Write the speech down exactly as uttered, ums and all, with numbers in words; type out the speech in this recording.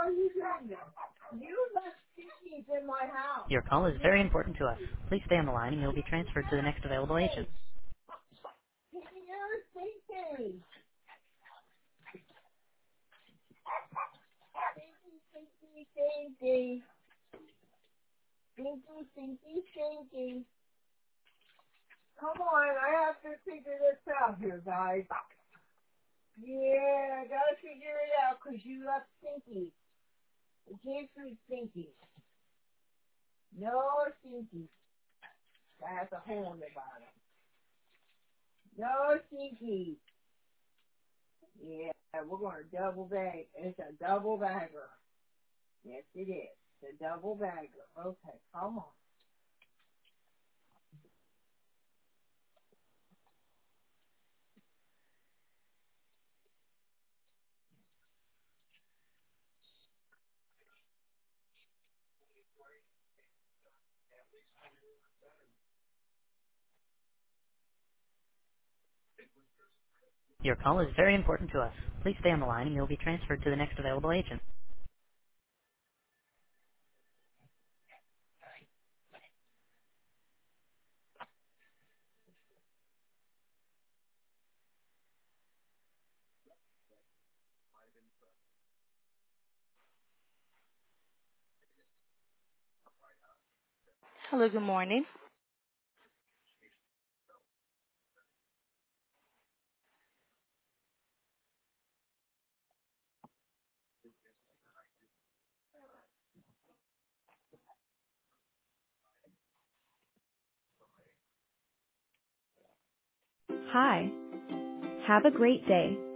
Your call is very important to us. Please stay on the line and you'll be transferred to the next available agent. Stinky, stinky, stinky, stinky. Come on, I have to figure this out here, guys. Yeah, I gotta figure it out because you left Stinky. You can't see Stinky. No Stinky. That has a hole in the bottom. No Stinky. Yeah, we're going to double bag. It's a double bagger. Yes, it is. It's a double bagger. Okay, come on. Your call is very important to us. Please stay on the line and you'll be transferred to the next available agent. Hello, good morning. Hi. Have a great day.